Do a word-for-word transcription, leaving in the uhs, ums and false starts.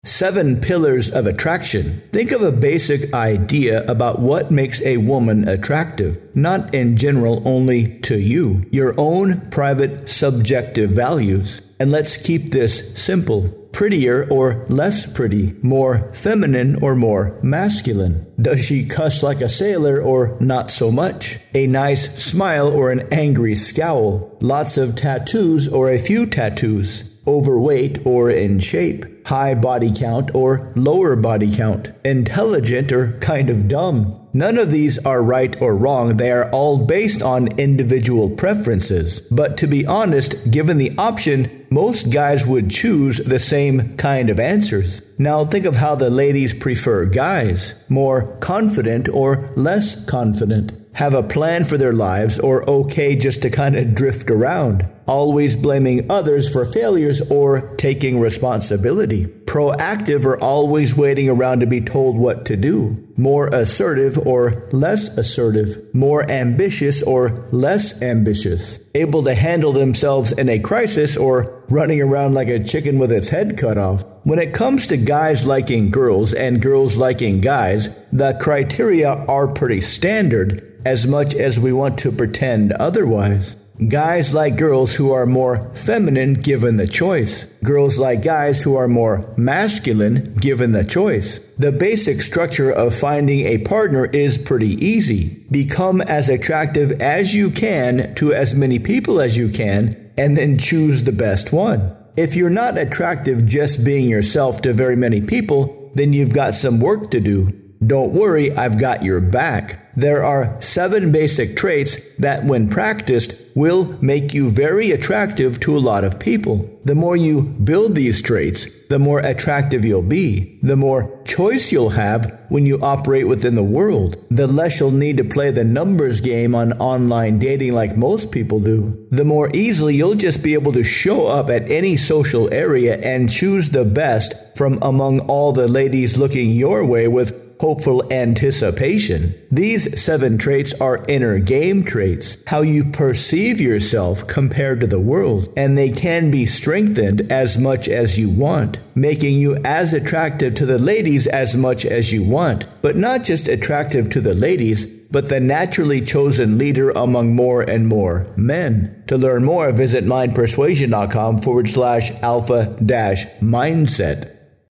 Seven pillars of attraction. Think of a basic idea about what makes a woman attractive, not in general only to you, your own private subjective values. And let's keep this simple. Prettier or less pretty, more feminine or more masculine? Does she cuss like a sailor or not so much? A nice smile or an angry scowl? Lots of tattoos or a few tattoos? Overweight or in shape? High body count or lower body count? Intelligent or kind of dumb? None of these are right or wrong. They are all based on individual preferences. But to be honest, given the option, most guys would choose the same kind of answers. Now think of how the ladies prefer guys. More confident or less confident? Have a plan for their lives or okay just to kind of drift around? Always blaming others for failures or taking responsibility? Proactive or always waiting around to be told what to do? More assertive or less assertive? More ambitious or less ambitious? Able to handle themselves in a crisis or running around like a chicken with its head cut off? When it comes to guys liking girls and girls liking guys, the criteria are pretty standard, as much as we want to pretend otherwise. Guys like girls who are more feminine given the choice. Girls like guys who are more masculine given the choice. The basic structure of finding a partner is pretty easy. Become as attractive as you can to as many people as you can, and then choose the best one. If you're not attractive just being yourself to very many people, then you've got some work to do. Don't worry, I've got your back. There are seven basic traits that, when practiced, will make you very attractive to a lot of people. The more you build these traits, the more attractive you'll be. The more choice you'll have when you operate within the world. The less you'll need to play the numbers game on online dating like most people do. The more easily you'll just be able to show up at any social area and choose the best from among all the ladies looking your way with hopeful anticipation. These seven traits are inner game traits, how you perceive yourself compared to the world, and they can be strengthened as much as you want, making you as attractive to the ladies as much as you want, but not just attractive to the ladies, but the naturally chosen leader among more and more men. To learn more, visit mindpersuasion.com forward slash alpha dash mindset.